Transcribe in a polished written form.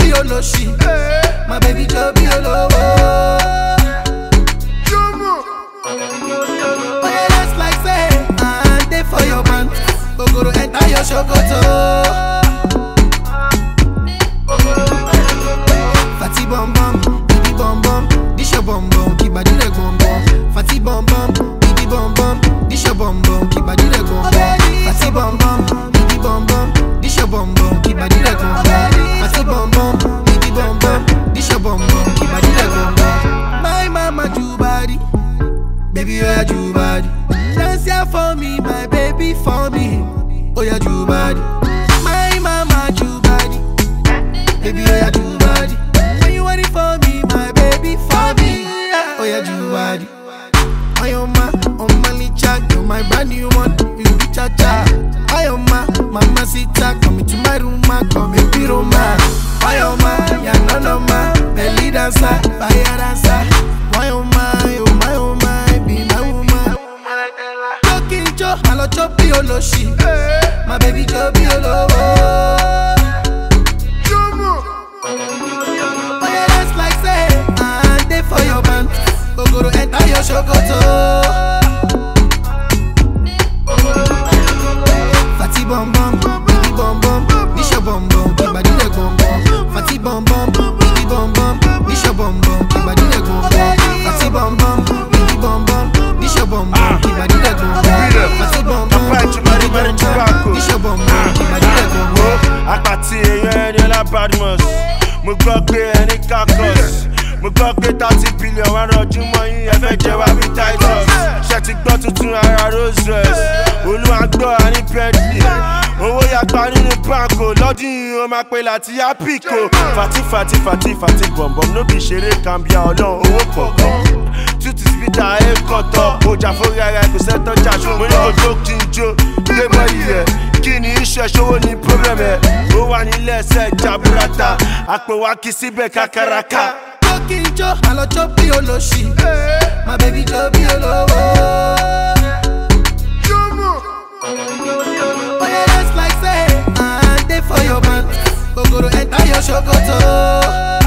choppy oloshi. My baby choppy olowo. Oh yeah, that's like say, and they for your man. Go to enter your shokoto. Fatty bum bum, baby bum bum, this your bum bum, keep body leg bum bum. Fatty bum bum, baby bum bum, this your bum bum, keep body leg bum bum. Fatty bum bum, baby bum bum, this your bum bum, keep body leg bum bum. Fatty bum bum, baby bum bum, this your bum bum, keep body leg bum bum. My mama do body, baby oh yeah do body. Dance here for me, my baby for me. Oh yeah do body. My mama do body, baby oh yeah do body. When you want it for me, my baby for me. Oh yeah do body. I am my licha, you're my brand new one. You be cha cha. I am mama sita, come into my room, come in the room. I am ya no ma, belly dancer, fire dancer. I am oh my, be my woman. Talking Joe, I love choppy oloshi. My baby choppy olowo. Oh yeah, that's like say, and they for your man. Go to enter your shokoto. Fatty bum bum, baby bum bum, this your bum bum, keep body leg bum bum. Fatty bum bum, baby bum bum, this your bum bum, keep body leg bum bum. Fatty bum bum, baby bum bum, this your bum bum, keep body leg bum bum. Fatty bum bum, baby bum bum, this your bum bum, keep body leg bum bum. Apati eyan ẹni ọlá Badmus, mo gbọ́ pé ẹni kakọ́s. Mo gbọ́ pé 30 billion wá rọjú mọ́ yín ẹ fẹ́ jẹ wá bí Titus. Ṣé ti gbọ́ tuntun ara Rolls Royce? Olúwa gbọ́ àní Bentley. Owó yàgbá nínú banko lọ́dún yìí ó máa pe láti Apico. Fati bọ̀m̀bọ̀m ló bí ṣeré kàmbíà ọlọ́run owó pọ̀pọ̀. Tutu spita ẹ̀ kọ̀tọ̀. Ọjà fórí ara ẹ̀ kò sẹ́tọ̀ jà ṣùgbọ́n mo ní kò jó kí n jó. Gbé bọ́ọ̀lì rẹ̀ kí ni iṣẹ́ ṣòwò ní problem ẹ̀. Ó wà nílẹ̀ ẹsẹ̀ jaburata. Àpò wa kì í síbẹ̀ kákàràkà. Talking Joe, I love choppy oloshi. My baby choppy olowo. Oh yeah, that's like say, and they for your man. Go to enter your shokoto.